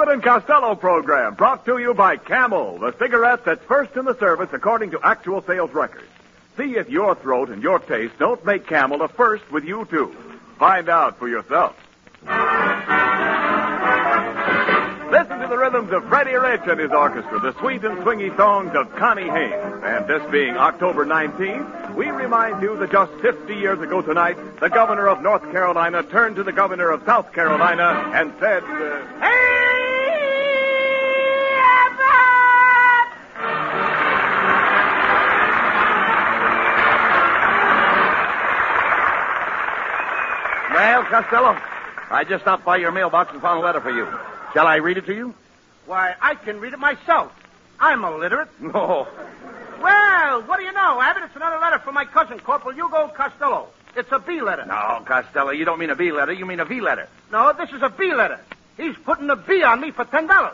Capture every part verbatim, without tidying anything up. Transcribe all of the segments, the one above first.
Abbott and Costello program, brought to you by Camel, the cigarette that's first in the service according to actual sales records. See if your throat and your taste don't make Camel a first with you, too. Find out for yourself. Listen to the rhythms of Freddie Rich and his orchestra, the sweet and swingy songs of Connie Haynes. And this being October nineteenth, we remind you that just fifty years ago tonight, the governor of North Carolina turned to the governor of South Carolina and said, uh, Hey, Abbott! Well, Costello, I just stopped by your mailbox and found a letter for you. Shall I read it to you? Why, I can read it myself. I'm illiterate. No. Well, what do you know, Abbott? It's another letter from my cousin, Corporal Hugo Costello. It's a B letter. No, Costello, you don't mean a B letter. You mean a V letter. No, this is a B letter. He's putting a B on me for ten dollars.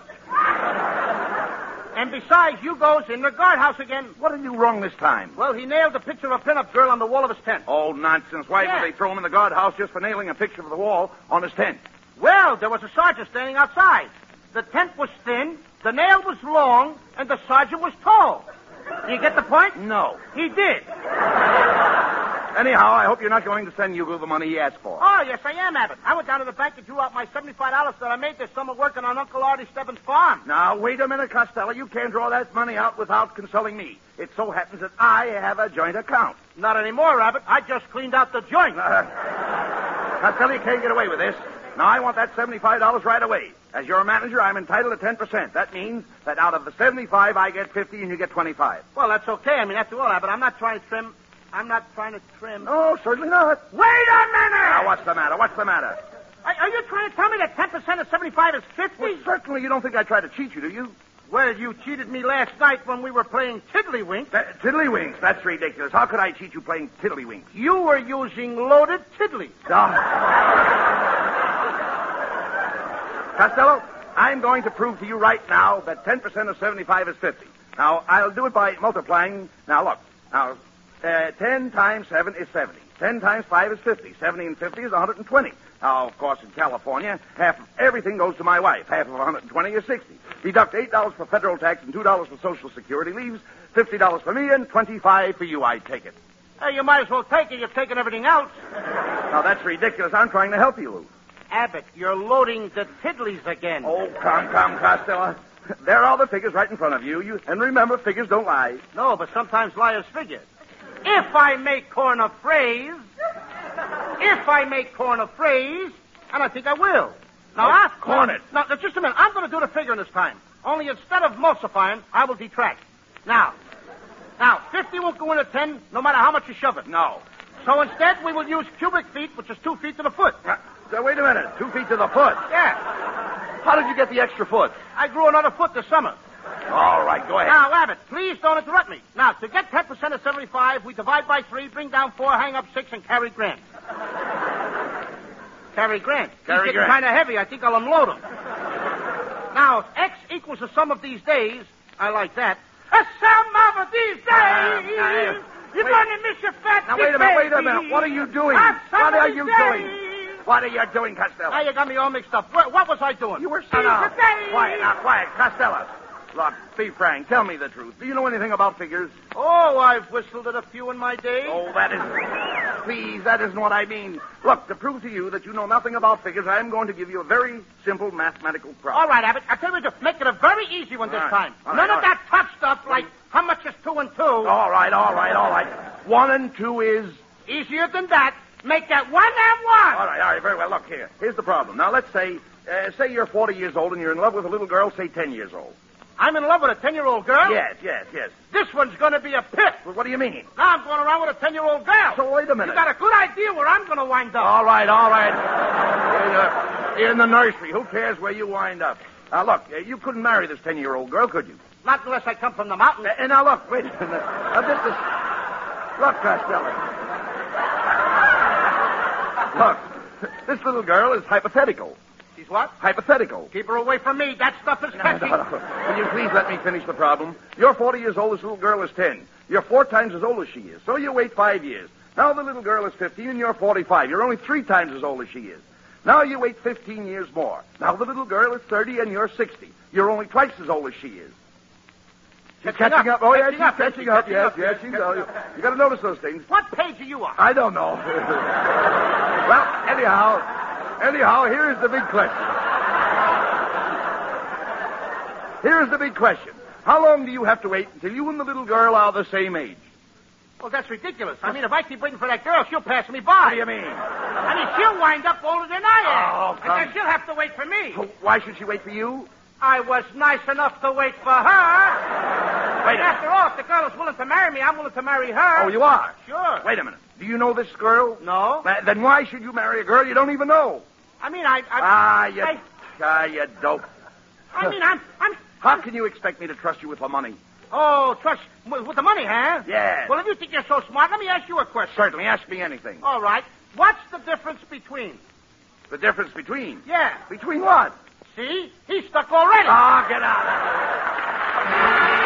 And besides, Hugo's in the guardhouse again. What did you wrong this time? Well, he nailed a picture of a pinup girl on the wall of his tent. Oh, nonsense. Why Yeah. would they throw him in the guardhouse just for nailing a picture of the wall on his tent? Well, there was a sergeant standing outside. The tent was thin, the nail was long, and the sergeant was tall. Do you get the point? No. He did. Anyhow, I hope you're not going to send Hugo the money he asked for. Oh, yes, I am, Abbott. I went down to the bank and drew out my seventy-five dollars that I made this summer working on Uncle Artie Stebbins' farm. Now, wait a minute, Costello. You can't draw that money out without consulting me. It so happens that I have a joint account. Not anymore, Abbott. I just cleaned out the joint. Uh, Costello, you can't get away with this. Now, I want that seventy-five dollars right away. As your manager, I'm entitled to ten percent. That means that out of the seventy-five, I get fifty and you get twenty-five. Well, that's okay. I mean, after all, Abbott, I'm not trying to trim... I'm not trying to trim... No, certainly not. Wait a minute! Now, what's the matter? What's the matter? Are, are you trying to tell me that ten percent of seventy-five is fifty? Well, certainly you don't think I tried to cheat you, do you? Well, you cheated me last night when we were playing Tiddlywink. Uh, tiddlywinks, that's ridiculous. How could I cheat you playing tiddlywinks? You were using loaded tiddly. Costello, I'm going to prove to you right now that ten percent of seventy-five is fifty. Now, I'll do it by multiplying. Now, look. Now, uh, ten times seven is seventy. ten times five is fifty. seventy and fifty is one hundred twenty. Now, of course, in California, half of everything goes to my wife. Half of one hundred twenty is sixty. Deduct eight dollars for federal tax and two dollars for Social Security leaves, fifty dollars for me and twenty-five dollars for you. I take it. Hey, you might as well take it. You've taken everything else. Now, that's ridiculous. I'm trying to help you, Lou. Abbott, you're loading the tiddlies again. Oh, come, come, Costello. There are the figures right in front of you. you. And remember, figures don't lie. No, but sometimes liars figure. If I make corn a phrase, if I make corn a phrase, and I think I will. Now, Oh, I... corn it. Now, now, just a minute. I'm going to do the figuring this time. Only instead of multiplying, I will detract. Now, now, fifty won't go into ten, no matter how much you shove it. No. So instead, we will use cubic feet, which is two feet to the foot. Uh, so wait a minute. Two feet to the foot. Yeah. How did you get the extra foot? I grew another foot this summer. All right, go ahead. Now, Abbott, please don't interrupt me. Now, to get ten percent of seventy-five, we divide by three, bring down four, hang up six, and carry Grant. Carry Grant. Carry He's Grant. kind of heavy. I think I'll unload him. Now, if X equals the sum of these days, I like that. A sum of these days. Uh, uh, You're wait. going to miss your fat Now, wait a minute, wait a baby. minute. What are you doing? A sum What are of you these doing? days. What are you doing, Costello? Now, you got me all mixed up. What, what was I doing? You were These son of... are days. Quiet, now, quiet. Costello. Look, be frank. Tell me the truth. Do you know anything about figures? Oh, I've whistled at a few in my day. Oh, that is... Please, that isn't what I mean. Look, to prove to you that you know nothing about figures, I am going to give you a very simple mathematical problem. All right, Abbott. I'll tell you what, make it a very easy one this All right. time. All None right, of all that tough stuff like how much is two and two. All right, all right, all right. One and two is... Easier than that. Make that one and one. All right, all right, very well. Look here. Here's the problem. Now, let's say, uh, say you're forty years old and you're in love with a little girl, say ten years old. I'm in love with a ten-year-old girl. Yes, yes, yes. This one's going to be a pit. Well, what do you mean? Now I'm going around with a ten-year-old girl. So wait a minute. You got a good idea where I'm going to wind up. All right, all right. In, uh, in the nursery. Who cares where you wind up? Now, look, uh, you couldn't marry this ten-year-old girl, could you? Not unless I come from the mountains. Uh, now, look, wait a minute. Now, this is... Look, Costello. Look, this little girl is hypothetical. She's what? Hypothetical. Keep her away from me. That stuff is No, catchy. no, no. Will you please let me finish the problem? You're forty years old. This little girl is ten. You're four times as old as she is. So you wait five years. Now the little girl is fifteen and you're forty-five. You're only three times as old as she is. Now you wait fifteen years more. Now the little girl is thirty and you're sixty. You're only twice as old as she is. She's Catching catching up. up. Oh, yeah, Catching she's up. catching She's up. catching Yes, up. yes, Yes, she's catching uh, up. You got to notice those things. What page are you on? I don't know. Well, anyhow, anyhow, here's the big question. Here's the big question. How long do you have to wait until you and the little girl are the same age? Well, that's ridiculous. I mean, if I keep waiting for that girl, she'll pass me by. What do you mean? I mean, she'll wind up older than I am. Oh, and come. then she'll have to wait for me. Oh, why should she wait for you? I was nice enough to wait for her. Wait and a after all, if the girl is willing to marry me, I'm willing to marry her. Oh, you are? Sure. Wait a minute. Do you know this girl? No. Uh, then why should you marry a girl you don't even know? I mean, I... I Ah, you... I, Ah, you dope. I mean, I'm... I'm... How can you expect me to trust you with my money? Oh, trust... With, with the money, huh? Yeah. Well, if you think you're so smart, let me ask you a question. Certainly. Ask me anything. All right. What's the difference between? The difference between? Yeah. Between what? See? He's stuck already. Ah, get out of here.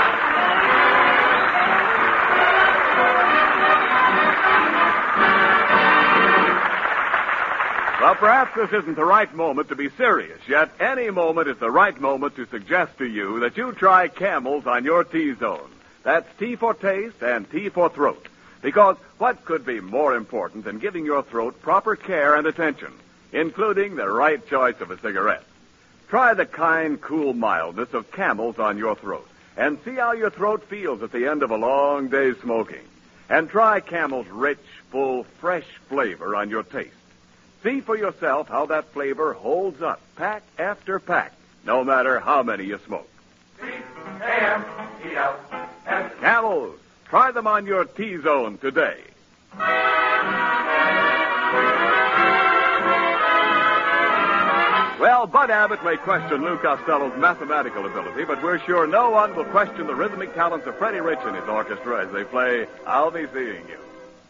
Well, perhaps this isn't the right moment to be serious, yet any moment is the right moment to suggest to you that you try Camels on your T-zone. That's T for taste and T for throat. Because what could be more important than giving your throat proper care and attention, including the right choice of a cigarette? Try the kind, cool mildness of Camels on your throat and see how your throat feels at the end of a long day's smoking. And try Camel's rich, full, fresh flavor on your taste. See for yourself how that flavor holds up pack after pack, no matter how many you smoke. C A M E L S. Camels, try them on your T-zone today. Well, Bud Abbott may question Lou Costello's mathematical ability, but we're sure no one will question the rhythmic talents of Freddie Rich and his orchestra as they play I'll Be Seeing You.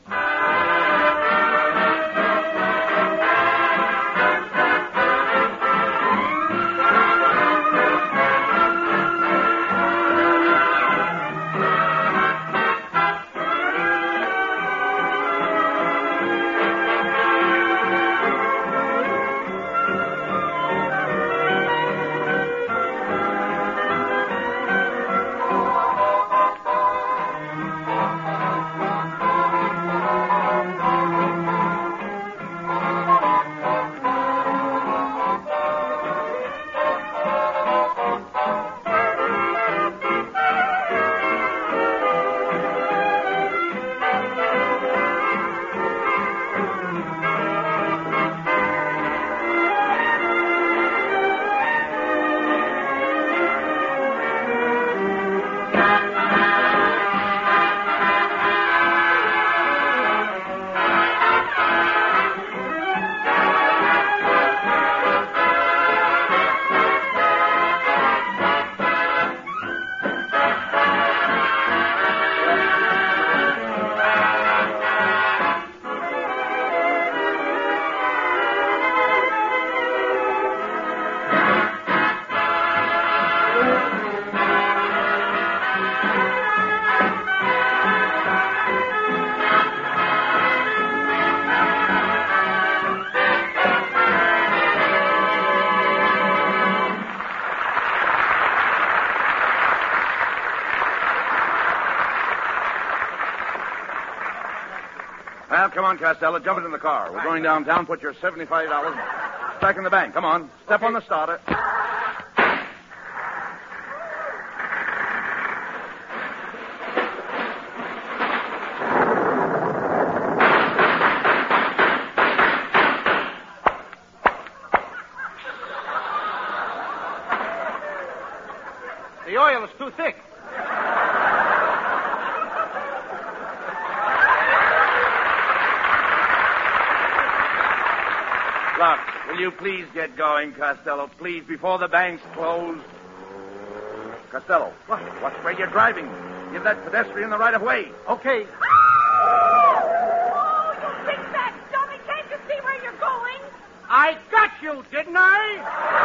Well, come on, Costello. Jump into the car. We're going downtown. Put your seventy-five dollars back in the bank. Come on. Step on the starter. The oil is too thick. Look, will you please get going, Costello? Please, before the bank's closed. Costello, what? Watch where you're driving. Give that pedestrian the right of way. Okay. Oh, you big fat dummy. Can't you see where you're going? I got you, didn't I?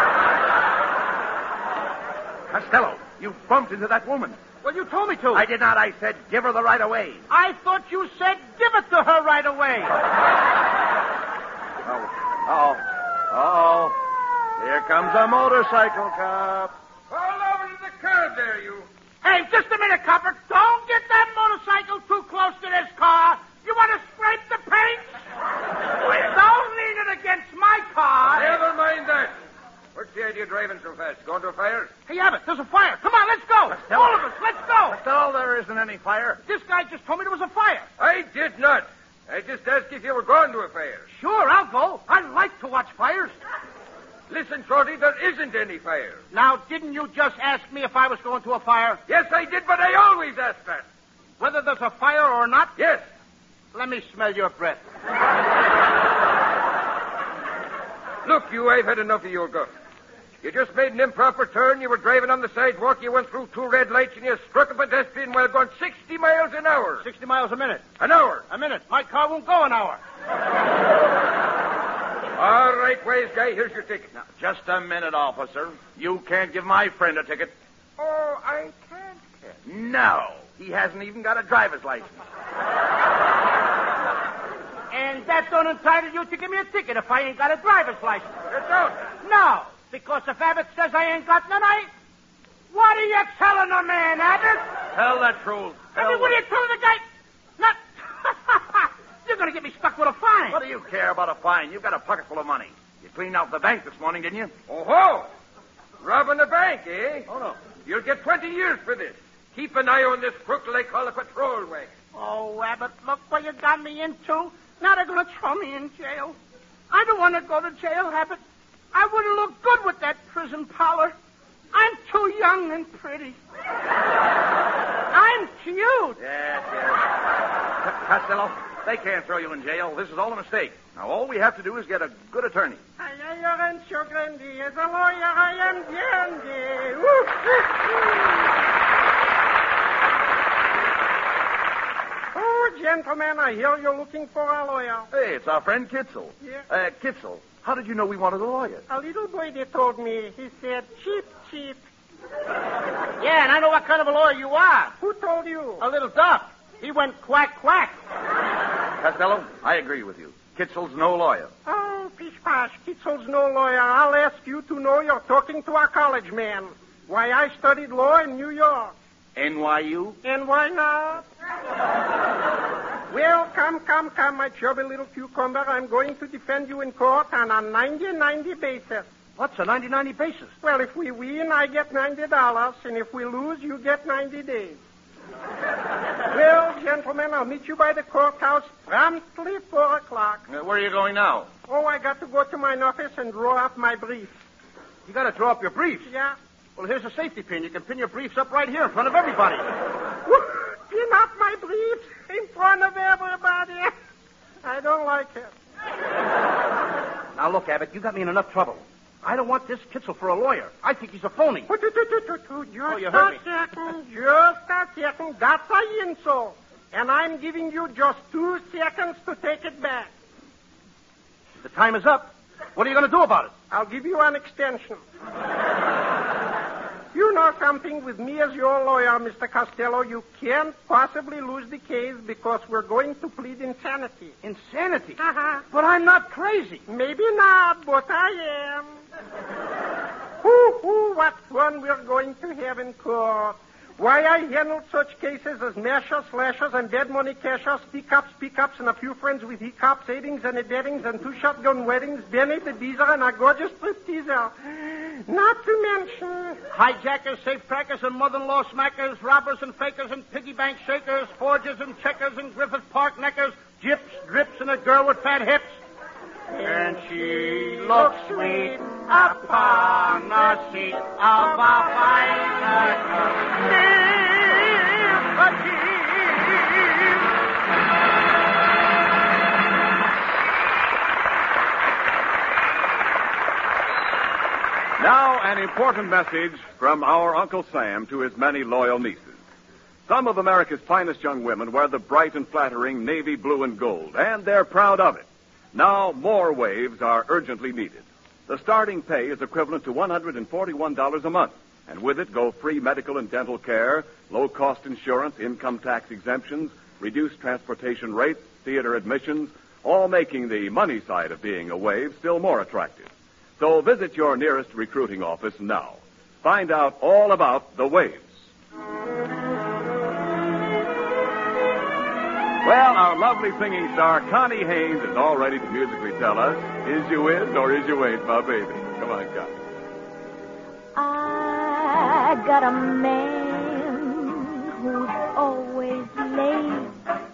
Costello, you bumped into that woman. Well, you told me to. I did not. I said give her the right of way. I thought you said give it to her right away. Oh, oh, Uh-oh. Here comes a motorcycle cop. Fall over to the curb there, you. Hey, just a minute, copper. Don't get that motorcycle too close to this car. You want to scrape the paint? Don't lean it against my car. Never mind that. What's the idea of driving so fast? Going to a fire? Hey, Abbott, there's a fire. Come on, let's go. All of us, let's go. No, there isn't any fire. This guy just told me there was a fire. I did not. I just asked if you were going to a fire. Sure, I'll go. I like to watch fires. Listen, Shorty, there isn't any fire. Now, didn't you just ask me if I was going to a fire? Yes, I did, but I always ask that. Whether there's a fire or not? Yes. Let me smell your breath. Look, you, I've had enough of your guff. You just made an improper turn. You were driving on the sidewalk. You went through two red lights, and you struck a pedestrian while going sixty miles an hour. sixty miles a minute. An hour. A minute. My car won't go an hour. All right, wise guy, here's your ticket. Now, just a minute, officer. You can't give my friend a ticket. Oh, I can't. No. He hasn't even got a driver's license. And that don't entitle you to give me a ticket if I ain't got a driver's license. You don't? No, because if Abbott says I ain't got none, I... What are you telling a man, Abbott? Tell the truth. I mean, what are you telling the guy? Not... You're going to get me stuck with a fine. What do you care about a fine? You've got a pocket full of money. You cleaned out the bank this morning, didn't you? Oh-ho! Robbing a bank, eh? Oh, no. You'll get twenty years for this. Keep an eye on this crook they call a patrol wagon. Oh, Abbott, look what you got me into. Now they're going to throw me in jail. I don't want to go to jail, Abbott. I wouldn't look good with that prison collar. I'm too young and pretty. I'm cute. Yes, yes. Costello, they can't throw you in jail. This is all a mistake. Now, all we have to do is get a good attorney. I am your Rancho Grande. As a lawyer, I am dandy. Oh, gentlemen, I hear you're looking for a lawyer. Hey, it's our friend Kitzel. Yeah. Uh, Kitzel, how did you know we wanted a lawyer? A little boy, they told me. He said, cheap, cheap. Yeah, and I know what kind of a lawyer you are. Who told you? A little duck. He went quack, quack. Costello, I agree with you. Kitzel's no lawyer. Oh, pish posh, Kitzel's no lawyer. I'll ask you to know you're talking to a college man. Why, I studied law in New York. N Y U? And why not? Well, come, come, come, my chubby little cucumber. I'm going to defend you in court on a ninety ninety basis. What's a ninety ninety basis? Well, if we win, I get ninety dollars, and if we lose, you get ninety days. Well, gentlemen, I'll meet you by the courthouse promptly four o'clock. Uh, where are you going now? Oh, I got to go to my office and draw up my brief. You got to throw up your briefs. Yeah? Well, here's a safety pin. You can pin your briefs up right here in front of everybody. Pin up my briefs in front of everybody. I don't like it. Now, look, Abbott, you got me in enough trouble. I don't want this Kitzel for a lawyer. I think he's a phony. Oh, just Oh, you heard me. a second. Just a second. That's a insult. And I'm giving you just two seconds to take it back. The time is up. What are you going to do about it? I'll give you an extension. You know something, with me as your lawyer, Mister Costello, you can't possibly lose the case because we're going to plead insanity. Insanity? Uh-huh. But I'm not crazy. Maybe not, but I am. Hoo, hoo, what fun we're going to have in court. Why, I handled such cases as mashers, slashers, and dead money cashers, pickups, pickups, and a few friends with hiccups, aidings and abettings, and two shotgun weddings, Benny the Deezer, and a gorgeous stripteaser. Not to mention... hijackers, safecrackers, and mother-in-law smackers, robbers and fakers, and piggy bank shakers, forgers and checkers, and Griffith Park neckers, gyps, drips, and a girl with fat hips. And she looks sweet upon the seat of a fine Now, an important message from our Uncle Sam to his many loyal nieces. Some of America's finest young women wear the bright and flattering navy blue and gold, and they're proud of it. Now, more waves are urgently needed. The starting pay is equivalent to one hundred forty-one dollars a month, and with it go free medical and dental care, low-cost insurance, income tax exemptions, reduced transportation rates, theater admissions, all making the money side of being a wave still more attractive. So visit your nearest recruiting office now. Find out all about the Waves. Well, our lovely singing star, Connie Haynes, is all ready to musically tell us, is you in or is you ain't, my baby? Come on, Connie. I got a man who's always late.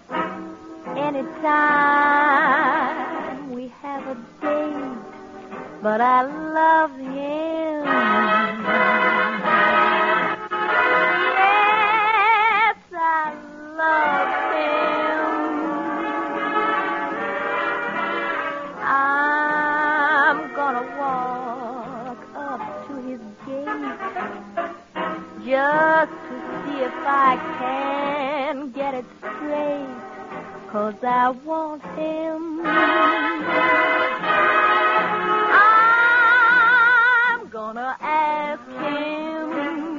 Anytime we have a date, but I love him. Yes, I love him. I'm gonna walk up to his gate just to see if I can get it straight, 'cause I want him. I'm gonna ask him,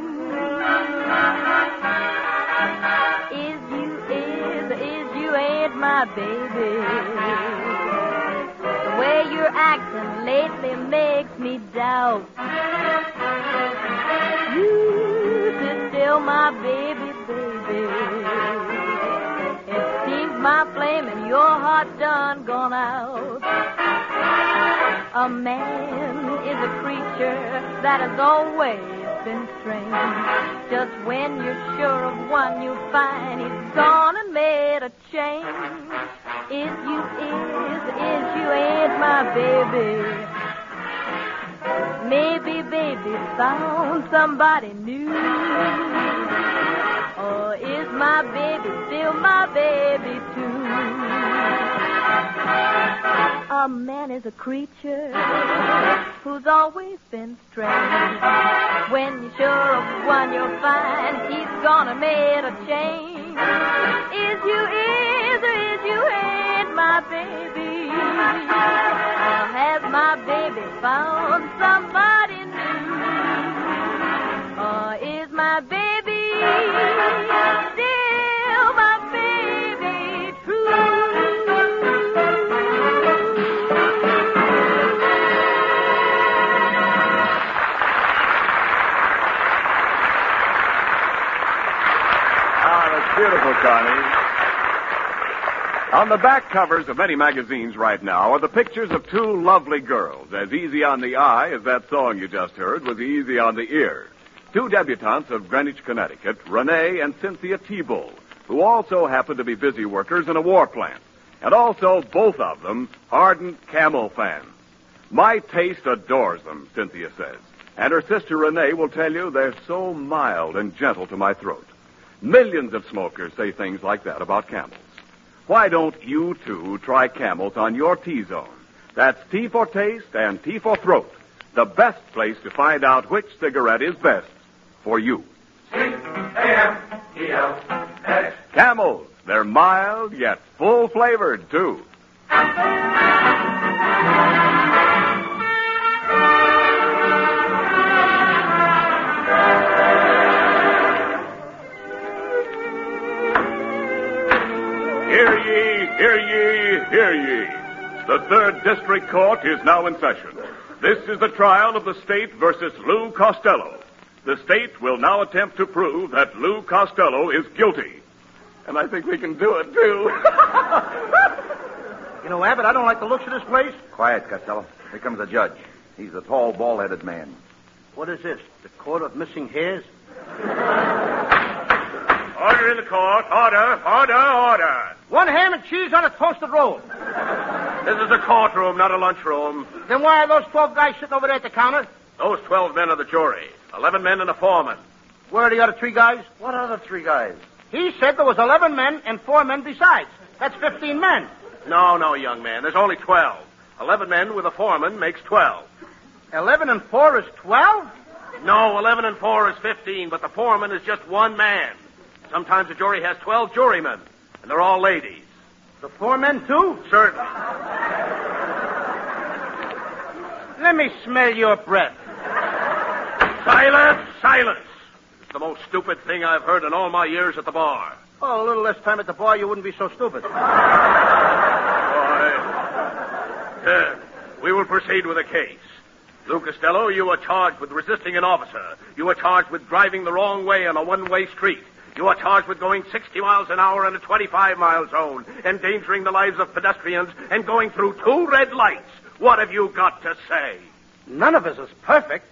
is you, is, is you ain't my baby? The way you're acting lately makes me doubt. You is still my baby, baby. It seems my flame in your heart done gone out. A man is a creature that has always been strange. Just when you're sure of one, you find he's gone and made a change. Is you is, is you ain't my baby. Maybe baby found somebody new. Or is my baby still my baby too? A man is a creature who's always been strange. When you're sure of one, you'll find he's gonna make a change. Is you is or is you ain't my baby? Or has my baby found somebody new? Or is my baby still my baby true? Beautiful, Connie. On the back covers of many magazines right now are the pictures of two lovely girls, as easy on the eye as that song you just heard was easy on the ear. Two debutantes of Greenwich, Connecticut, Renee and Cynthia T-Bull, who also happen to be busy workers in a war plant. And also, both of them, ardent Camel fans. My taste adores them, Cynthia says. And her sister Renee will tell you they're so mild and gentle to my throat. Millions of smokers say things like that about Camels. Why don't you, too, try Camels on your T-zone? That's T for taste and T for throat. The best place to find out which cigarette is best for you. C A M E L S. Camels. They're mild, yet full-flavored, too. Hear ye, hear ye, hear ye. The third district court is now in session. This is the trial of the state versus Lou Costello. The state will now attempt to prove that Lou Costello is guilty. And I think we can do it, too. You know, Abbott, I don't like the looks of this place. Quiet, Costello. Here comes the judge. He's a tall, bald-headed man. What is this? The court of missing hairs? Order in the court. Order, order, order. One ham and cheese on a toasted roll. This is a courtroom, not a lunchroom. Then why are those twelve guys sitting over there at the counter? Those twelve men are the jury. Eleven men and a foreman. Where are the other three guys? What other three guys? He said there was eleven men and four men besides. That's fifteen men. No, no, young man. There's only twelve. Eleven men with a foreman makes twelve. Eleven and four is twelve? No, eleven and four is fifteen, but the foreman is just one man. Sometimes a jury has twelve jurymen, and they're all ladies. The four men, too? Certainly. Let me smell your breath. Silence, silence. It's the most stupid thing I've heard in all my years at the bar. Oh, a little less time at the bar, you wouldn't be so stupid. Boy. Uh, we will proceed with the case. Lou Costello, you are charged with resisting an officer. You are charged with driving the wrong way on a one-way street. You are charged with going sixty miles an hour in a twenty-five mile zone, endangering the lives of pedestrians, and going through two red lights. What have you got to say? None of us is perfect.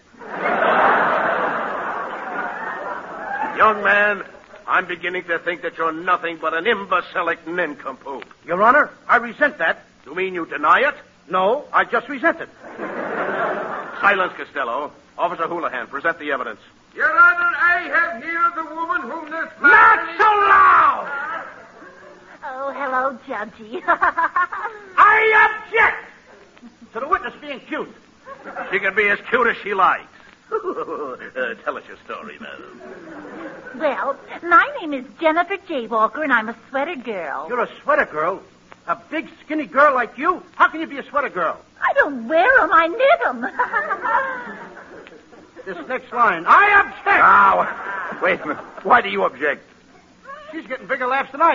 Young man, I'm beginning to think that you're nothing but an imbecilic nincompoop. Your Honor, I resent that. You mean you deny it? No, I just resent it. Silence, Costello. Officer Houlihan, present the evidence. Your Honor, I have here the woman whom this... Not so loud! Oh, hello, Judgy. I object to the witness being cute. She can be as cute as she likes. uh, tell us your story, madam. Well, my name is Jennifer J. Walker, and I'm a sweater girl. You're a sweater girl? A big, skinny girl like you? How can you be a sweater girl? I don't wear them, I knit them. This next line. I object! Now, wait a minute. Why do you object? She's getting bigger laughs than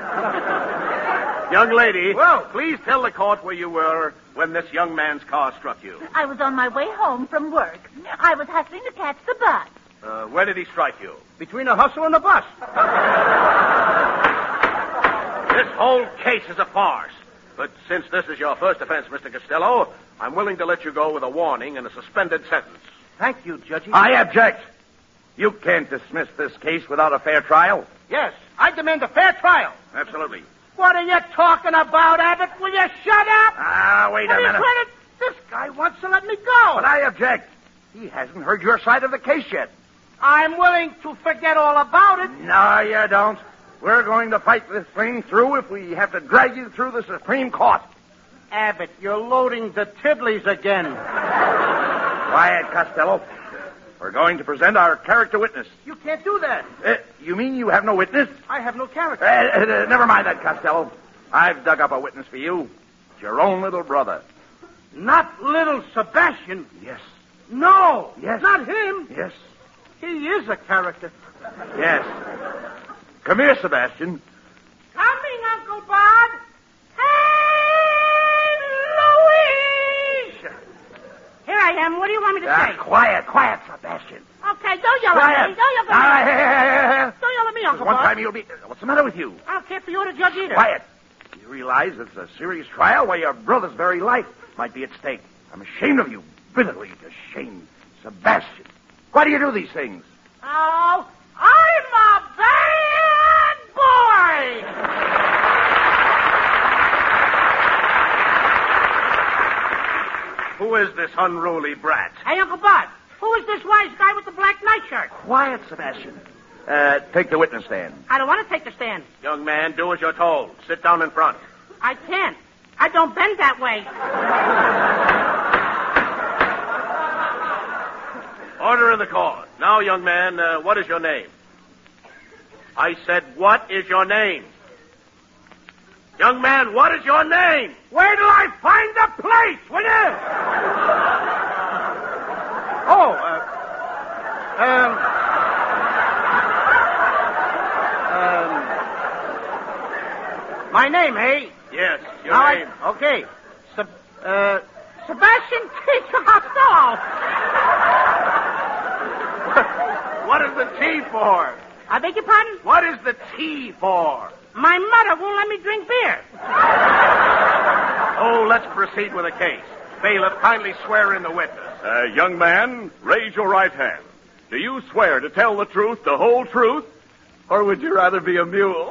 I am. Young lady, Well? please tell the court where you were when this young man's car struck you. I was on my way home from work. I was hustling to catch the bus. Uh, where did he strike you? Between a hustle and a bus. This whole case is a farce. But since this is your first offense, Mister Costello, I'm willing to let you go with a warning and a suspended sentence. Thank you, Judgy. I object. You can't dismiss this case without a fair trial. Yes, I demand a fair trial. Absolutely. What are you talking about, Abbott? Will you shut up? Ah, wait What a are you minute. trying to... This guy wants to let me go. But I object. He hasn't heard your side of the case yet. I'm willing to forget all about it. No, you don't. We're going to fight this thing through if we have to drag you through the Supreme Court. Abbott, you're loading the tiddlies again. Quiet, Costello. We're going to present our character witness. You can't do that. Uh, you mean you have no witness? I have no Uh, character. uh, never mind that, Costello. I've dug up a witness for you. It's your own little brother. Not little Sebastian. Yes. No. Yes. Not him. Yes. He is a character. Yes. Come here, Sebastian. Coming, Uncle Bob. Hey, Louise! Here I am. What do you want me to Ah, say? quiet, quiet, Sebastian. Okay, don't yell Quiet. at me. Don't yell Ah, at me. hey, hey, hey, hey. Don't yell at me, Uncle One Bob. time you'll be... What's the matter with you? I don't care for you or the judge either. Quiet. You realize it's a serious trial where your brother's very life might be at stake. I'm ashamed of you. Bitterly ashamed. Sebastian. Why do you do these things? Oh, I'm a bad boy! Who is this unruly brat? Hey, Uncle Bob, who is this wise guy with the black nightshirt? Quiet, Sebastian. Uh, take the witness stand. I don't want to take the stand. Young man, do as you're told. Sit down in front. I can't. I don't bend that way. Order in the court. Now, young man, uh, what is your name? I said, what is your name? Young man, what is your name? Where do I find the place, will you? Oh, uh, um, um, my name, eh? Yes, your Now I- name. okay. Seb- uh, Sebastian T. Costello. What is the T for? I beg your pardon? What is the T for? My mother won't let me drink beer. Oh, let's proceed with the case. Bailiff, kindly swear in the witness. Uh, young man, raise your right hand. Do you swear to tell the truth, the whole truth, or would you rather be a mule?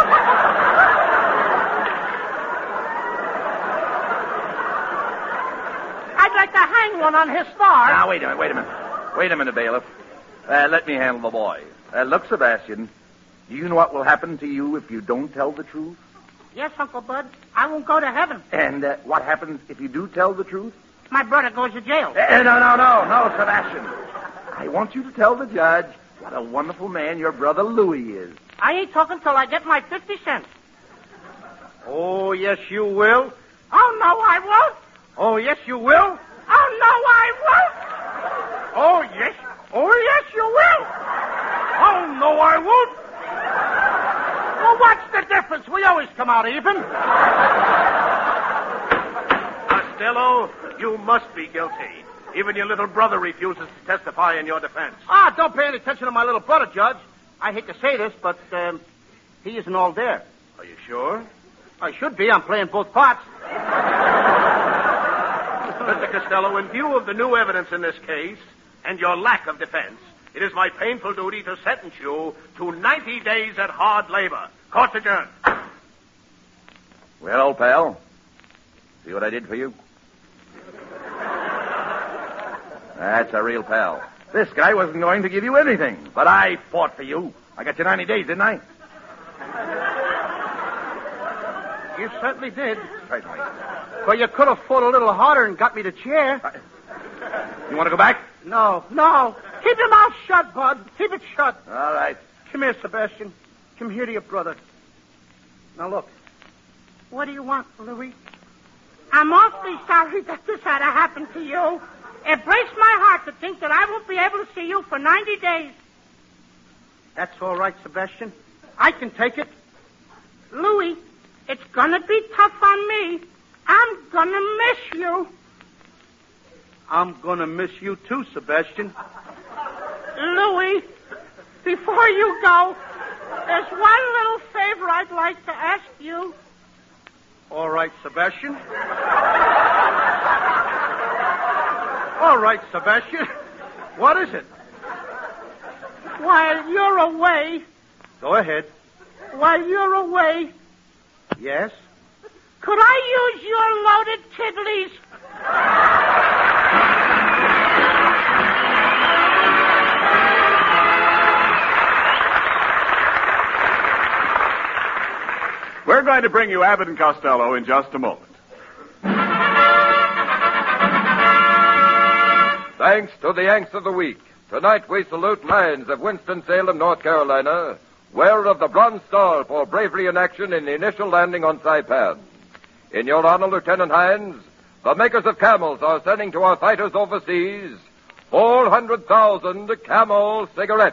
I'd like to hang one on his star. Now, wait a minute, wait a minute. Wait a minute, bailiff. Uh, let me handle the boy. Uh, look, Sebastian, do you know what will happen to you if you don't tell the truth? Yes, Uncle Bud. I won't go to heaven. And uh, what happens if you do tell the truth? My brother goes to jail. Uh, no, no, no, no, Sebastian. I want you to tell the judge what a wonderful man your brother Louis is. I ain't talking till I get my fifty cents. Oh, yes, you will. Oh, no, I won't. Oh, yes, you will. Oh, no, I won't. Oh, yes. Oh, yes, you will. Oh, no, I won't. Well, what's the difference? We always come out even. Costello, you must be guilty. Even your little brother refuses to testify in your defense. Ah, don't pay any attention to my little brother, Judge. I hate to say this, but um, he isn't all there. Are you sure? I should be. I'm playing both parts. Mister Costello, in view of the new evidence in this case and your lack of defense, it is my painful duty to sentence you to ninety days at hard labor. Court's adjourned. Well, old pal, see what I did for you? That's a real pal. This guy wasn't going to give you anything, but I fought for you. I got you ninety days, didn't I? You certainly did. Certainly. Well, you could have fought a little harder and got me the chair. I... You want to go back? No, no. Keep your mouth shut, Bud. Keep it shut. All right. Come here, Sebastian. Come here to your brother. Now, look. What do you want, Louis? I'm awfully sorry that this had to happen to you. It breaks my heart to think that I won't be able to see you for ninety days. That's all right, Sebastian. I can take it. Louis, it's gonna be tough on me. I'm gonna miss you. I'm gonna miss you too, Sebastian. Louis, before you go, there's one little favor I'd like to ask you. All right, Sebastian. All right, Sebastian. What is it? While you're away... Go ahead. While you're away... Yes? Could I use your loaded tiddlies? We're going to bring you Abbott and Costello in just a moment. Thanks to the Yanks of the Week. Tonight we salute Lions of Winston-Salem, North Carolina, wearer of the Bronze Star for bravery in action in the initial landing on Saipan. In your honor, Lieutenant Hines, the makers of Camels are sending to our fighters overseas four hundred thousand Camel cigarettes.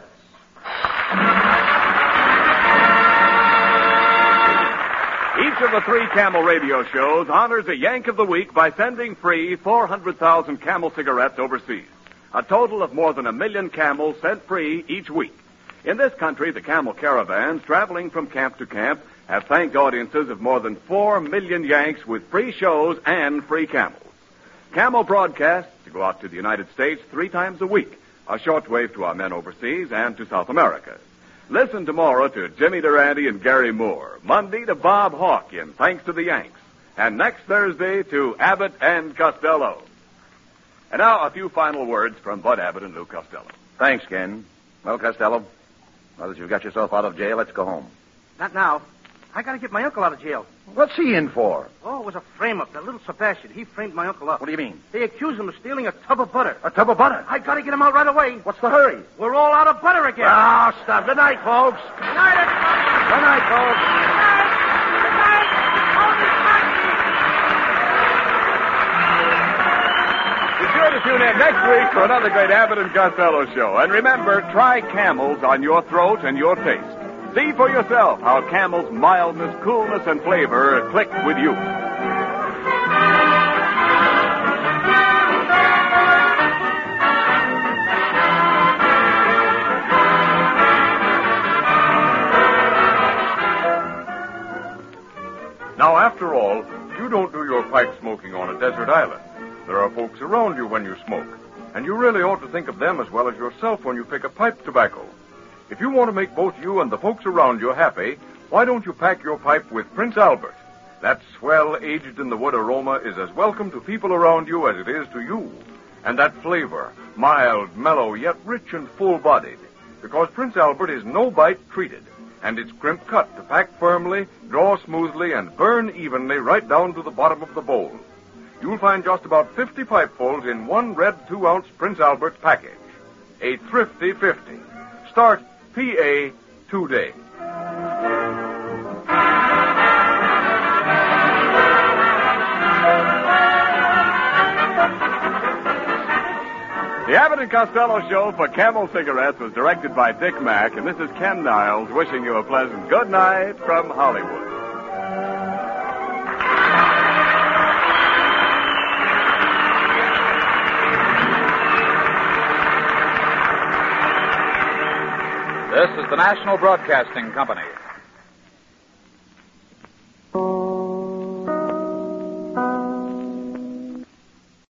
Each of the three Camel radio shows honors a Yank of the Week by sending free four hundred thousand Camel cigarettes overseas. A total of more than a million Camels sent free each week. In this country, the Camel caravans traveling from camp to camp have thanked audiences of more than four million Yanks with free shows and free Camels. Camel broadcasts go out to the United States three times a week, a shortwave to our men overseas and to South America. Listen tomorrow to Jimmy Durante and Gary Moore, Monday to Bob Hawke in Thanks to the Yanks, and next Thursday to Abbott and Costello. And now a few final words from Bud Abbott and Lou Costello. Thanks, Ken. Well, Costello, now that you've got yourself out of jail, let's go home. Not now. I gotta get my uncle out of jail. What's he in for? Oh, it was a frame-up. That little Sebastian. He framed my uncle up. What do you mean? They accused him of stealing a tub of butter. A tub of butter? I gotta get him out right away. What's the hurry? We're all out of butter again. Ah, oh, stop. Good night, folks. Good night. Good night, folks. Good night. Only Be sure to tune in next week for another great Abbott and Costello show. And remember, try Camels on your throat and your taste. See for yourself how Camel's mildness, coolness, and flavor click with you. Now, after all, you don't do your pipe smoking on a desert island. There are folks around you when you smoke, and you really ought to think of them as well as yourself when you pick a pipe tobacco. If you want to make both you and the folks around you happy, why don't you pack your pipe with Prince Albert? That swell, aged-in-the-wood aroma is as welcome to people around you as it is to you. And that flavor, mild, mellow, yet rich and full-bodied. Because Prince Albert is no-bite treated, and it's crimp-cut to pack firmly, draw smoothly, and burn evenly right down to the bottom of the bowl. You'll find just about fifty pipefuls in one red two-ounce Prince Albert package. A thrifty fifty. Start P A today. The Abbott and Costello show for Camel Cigarettes was directed by Dick Mack, and this is Ken Niles wishing you a pleasant good night from Hollywood. This is the National Broadcasting Company.